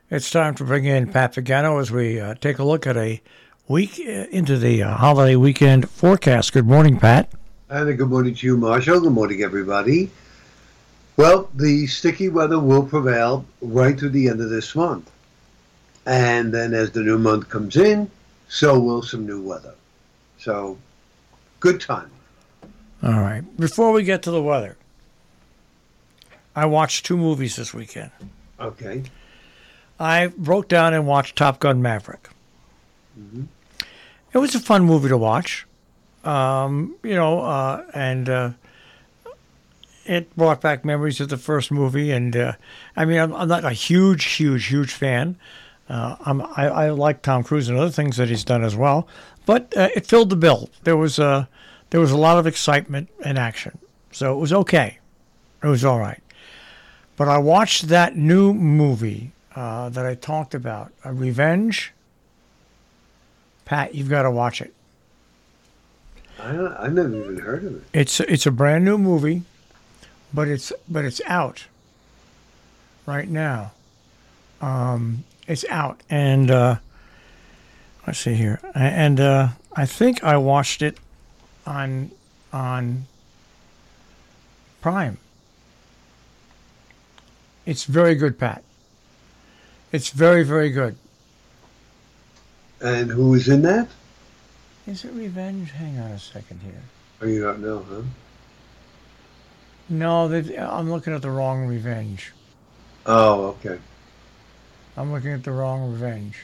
It's time to bring in Pat Pagano as we take a look at a week into the holiday weekend forecast. Good morning, Pat. And a good morning to you, Marshall. Good morning, everybody. Well, the sticky weather will prevail right through the end of this month. And then as the new month comes in, so will some new weather. So, good time. All right. Before we get to the weather, I watched 2 movies this weekend. Okay. I broke down and watched Top Gun Maverick. Mm-hmm. It was a fun movie to watch. And it brought back memories of the first movie. And I'm not a huge fan. I like Tom Cruise and other things that he's done as well, but it filled the bill. There was a lot of excitement and action, so it was okay. It was all right. But I watched that new movie that I talked about, Revenge. Pat, you've got to watch it. I never even heard of it. It's a brand new movie, but it's out right now. It's out, and let's see here, and I think I watched it on Prime. It's very good, Pat. It's very, very good. And who is in that? Is it Revenge? Hang on a second here. Oh, you don't know, huh? No, I'm looking at the wrong Revenge. Oh, okay. I'm looking at the wrong Revenge.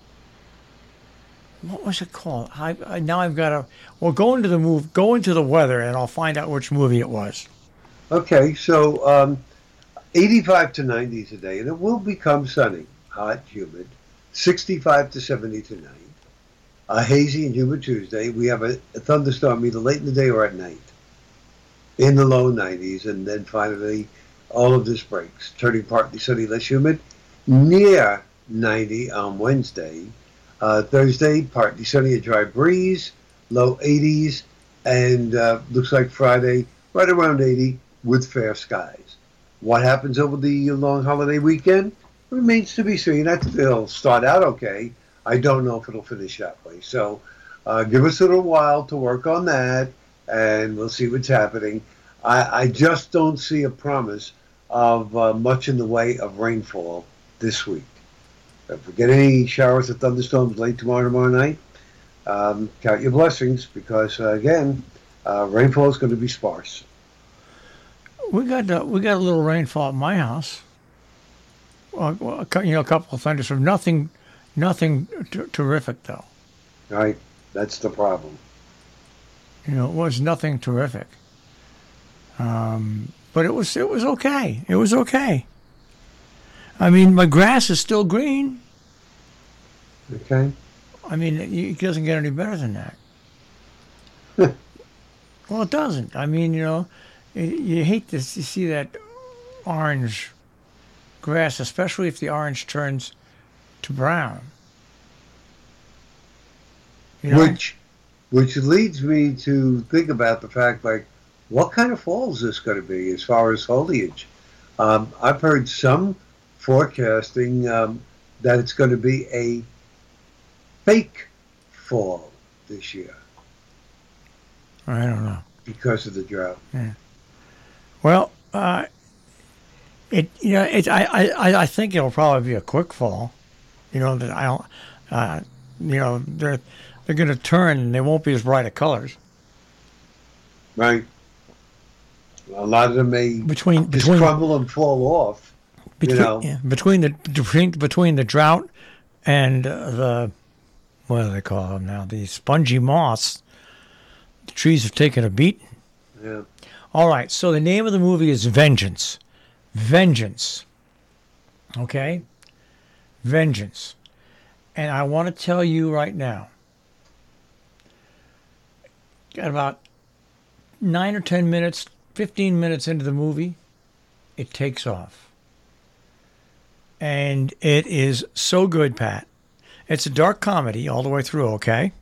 What was it called? Now I've got to. Well, go into the weather, and I'll find out which movie it was. Okay, so 85 to 90 today, and it will become sunny, hot, humid. 65 to 70 tonight. A hazy and humid Tuesday. We have a thunderstorm either late in the day or at night. In the low 90s, and then finally all of this breaks, turning partly sunny, less humid. Near 90 on Wednesday. Thursday, partly sunny, a dry breeze, low 80s, and looks like Friday, right around 80 with fair skies. What happens over the long holiday weekend remains to be seen. I think it'll start out okay. I don't know if it'll finish that way. So give us a little while to work on that, and we'll see what's happening. I just don't see a promise of much in the way of rainfall this week. If we get any showers or thunderstorms late tomorrow night, count your blessings because, again, rainfall is going to be sparse. We got a little rainfall at my house. A couple of thunderstorms. Nothing terrific though. Right, that's the problem. It was nothing terrific. But it was okay. It was okay. I mean, my grass is still green. Okay. I mean, it doesn't get any better than that. Well, it doesn't. I mean, you hate to see that orange grass, especially if the orange turns to brown. Which leads me to think about the fact, like, what kind of fall is this going to be as far as foliage? I've heard some forecasting that it's going to be a fake fall this year. I don't know. Because of the drought. Yeah. Well, I think it'll probably be a quick fall. They're going to turn and they won't be as bright of colors. Right. A lot of them may just crumble and fall off. Between the drought and what do they call them now? The spongy moss. The trees have taken a beating. Yeah. All right. So the name of the movie is Vengeance. Vengeance. Okay? Vengeance. And I want to tell you right now, got about 9 or 10 minutes, 15 minutes into the movie, it takes off. And it is so good, Pat. It's a dark comedy all the way through, okay?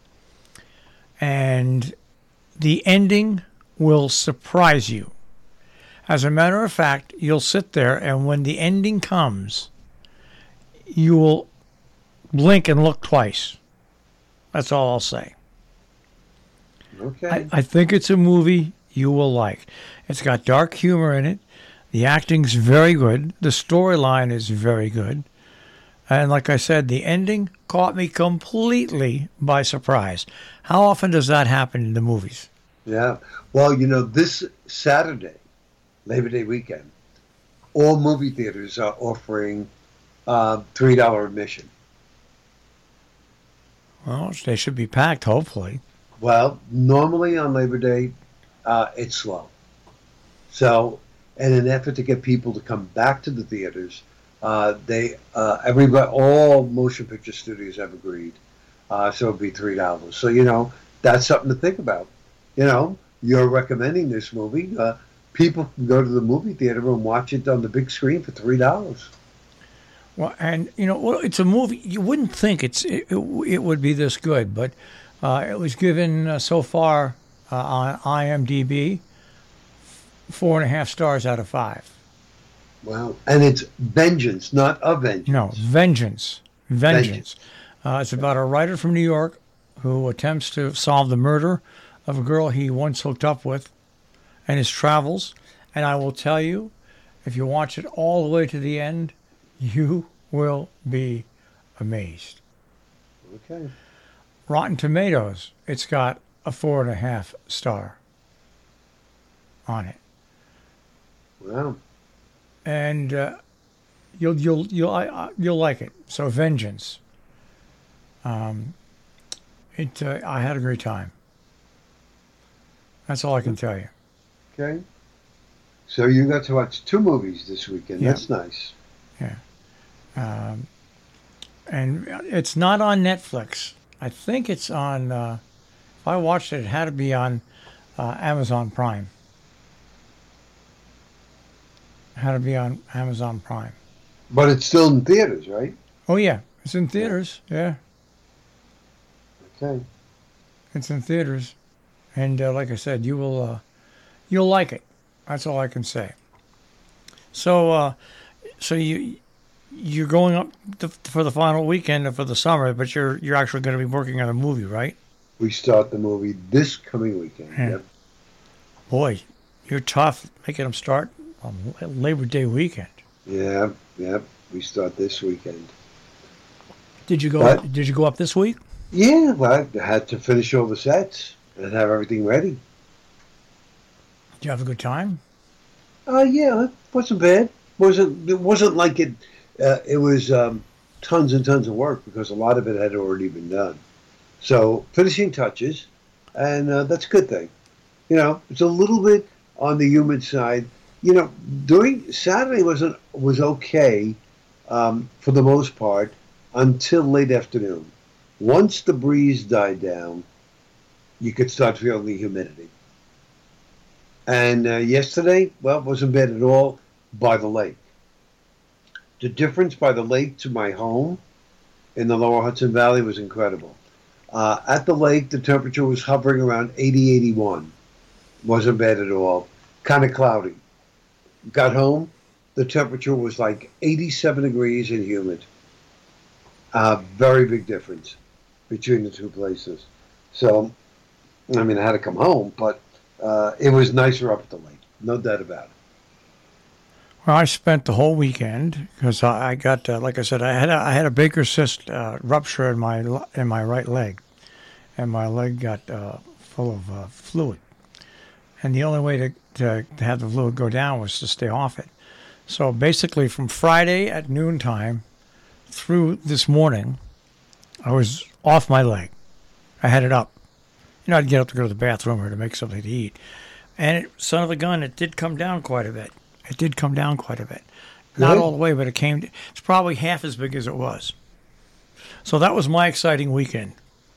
And the ending will surprise you. As a matter of fact, you'll sit there, and when the ending comes, you will blink and look twice. That's all I'll say. Okay. I think it's a movie you will like. It's got dark humor in it. The acting's very good. The storyline is very good. And like I said, the ending caught me completely by surprise. How often does that happen in the movies? Yeah. Well, this Saturday, Labor Day weekend, all movie theaters are offering $3 admission. Well, they should be packed, hopefully. Well, normally on Labor Day, it's slow. So, in an effort to get people to come back to the theaters, all motion picture studios have agreed. So it'd be $3. So that's something to think about. You're recommending this movie. People can go to the movie theater and watch it on the big screen for $3. Well, and it's a movie. You wouldn't think it would be this good, but it was given so far on IMDb 4.5 stars out of 5. Wow. And it's Vengeance, not Avengers. No, Vengeance. It's about a writer from New York who attempts to solve the murder of a girl he once hooked up with and his travels. And I will tell you, if you watch it all the way to the end, you will be amazed. Okay. Rotten Tomatoes, it's got a 4.5 star on it. Wow. And you'll like it. So Vengeance. I had a great time. That's all I can tell you. Okay. So you got to watch 2 movies this weekend. Yeah. That's nice. Yeah. And it's not on Netflix. I think it's on. If I watched it, it had to be on Amazon Prime. Had to be on Amazon Prime. But it's still in theaters, right? Oh yeah, it's in theaters. Yeah, Okay. it's in theaters, and like I said, you'll like it. That's all I can say. So, you're going up for the final weekend for the summer, but you're actually going to be working on a movie, right? We start the movie this coming weekend. Yeah. Yep. Boy, you're tough making them start on Labor Day weekend. Yeah. Yep. We start this weekend. Did you go? But- Did you go up this week? Yeah. Well, I had to finish all the sets and have everything ready. Did you have a good time? Yeah. It wasn't bad. It wasn't like it. It was tons and tons of work because a lot of it had already been done. So finishing touches, and that's a good thing. It's a little bit on the humid side. During Saturday was okay for the most part until late afternoon. Once the breeze died down, you could start feeling the humidity. And yesterday, well, it wasn't bad at all by the lake. The difference by the lake to my home in the lower Hudson Valley was incredible. At the lake, the temperature was hovering around 80, 81. Wasn't bad at all. Kind of cloudy. Got home, the temperature was like 87 degrees and humid. Very big difference between the two places. So, I mean, I had to come home, but it was nicer up at the lake. No doubt about it. Well, I spent the whole weekend because I got, like I said, I had a Baker's cyst rupture in my right leg, and my leg got full of fluid, and the only way to have the fluid go down was to stay off it. So basically, from Friday at noontime through this morning, I was off my leg. I had it up. I'd get up to go to the bathroom or to make something to eat, and son of a gun, it did come down quite a bit. It did come down quite a bit. Not all the way, but it's probably half as big as it was. So that was my exciting weekend.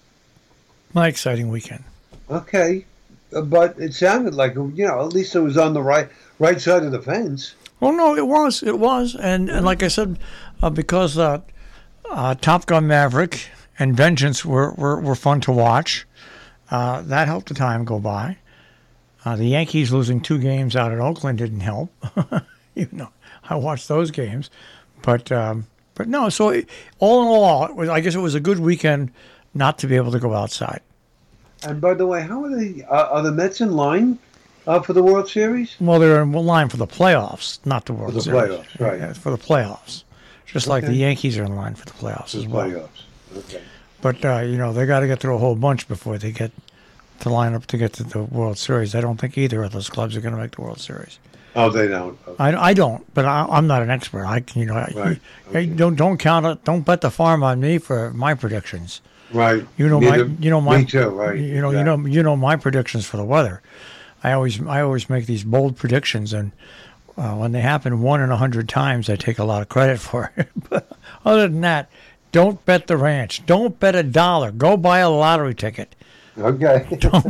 Okay. But it sounded like, at least it was on the right side of the fence. Oh, no, it was. And like I said, because Top Gun Maverick and Vengeance were fun to watch, that helped the time go by. The Yankees losing 2 games out at Oakland didn't help. I watched those games. But But no, so all in all, I guess it was a good weekend not to be able to go outside. And by the way, how are the Mets in line for the World Series? Well, they're in line for the playoffs, not the For World the Series. playoffs, right. Yeah, for the playoffs. Just like Okay. the Yankees are in line for the playoffs The as well. playoffs. Okay. But, they got to get through a whole bunch before they get to line up to get to the World Series. I don't think either of those clubs are going to make the World Series. Oh, they don't. Okay. I don't, but I'm not an expert. Right. Okay. Don't count it. Don't bet the farm on me for my predictions. Right. You know my Me too. Right. you know my predictions for the weather. I always make these bold predictions, and when they happen 1 in 100 times, I take a lot of credit for it. But other than that, don't bet the ranch. Don't bet $1. Go buy a lottery ticket. Okay.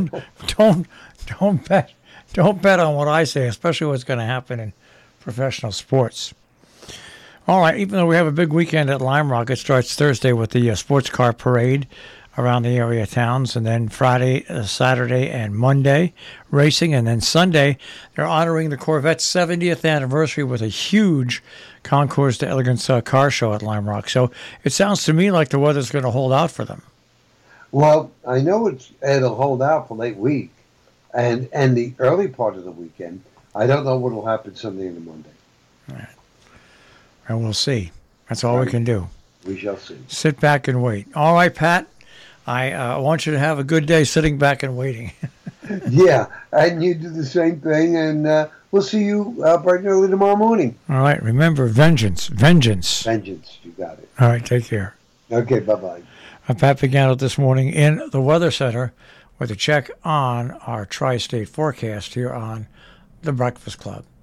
Don't bet on what I say, especially what's going to happen in professional sports. All right, even though we have a big weekend at Lime Rock, it starts Thursday with the sports car parade around the area towns, and then Friday, Saturday, and Monday racing, and then Sunday they're honoring the Corvette's 70th anniversary with a huge Concours d'Elegance car show at Lime Rock. So it sounds to me like the weather's going to hold out for them. Well, I know it'll hold out for late week and the early part of the weekend. I don't know what will happen Sunday and Monday. All right. And we'll see. That's all we can do. We shall see. Sit back and wait. All right, Pat. I want you to have a good day sitting back and waiting. Yeah, and you do the same thing, and we'll see you bright and early tomorrow morning. All right. Remember, vengeance. Vengeance, you got it. All right. Take care. Okay, bye-bye. I'm Pat Pagano this morning in the Weather Center with a check on our tri-state forecast here on The Breakfast Club.